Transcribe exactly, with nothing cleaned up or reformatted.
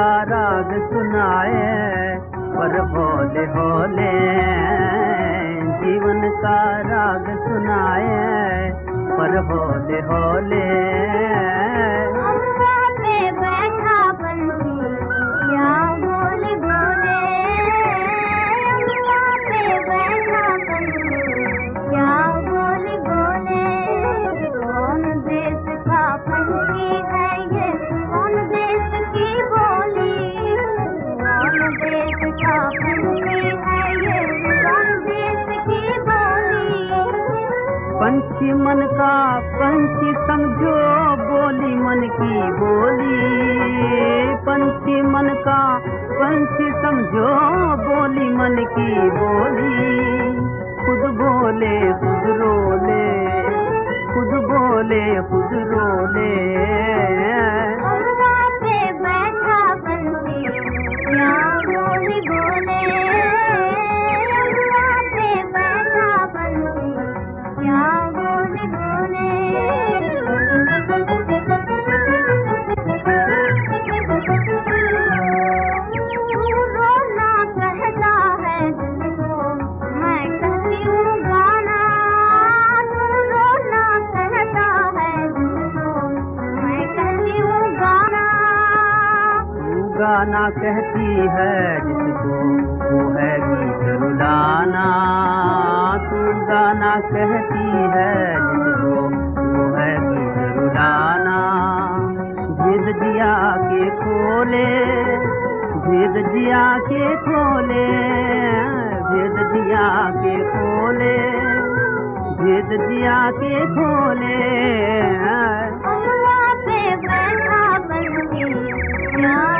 का राग सुनाए पर भोले होले, जीवन का राग सुनाए पर भोले होले। पंछी मन का पंछी समझो बोली मन की बोली, पंछी मन का पंछी समझो बोली मन की बोली। खुद बोले खुद रोले, खुद बोले खुद रोले। गाना कहती है जिसको वो है गीत रुलाना, तू गाना कहती है जिसको वो है गीत रुलाना। भेद जिया के खोले, भेद जिया के खोले, भेद जिया के खोले, भेद जिया के खोले।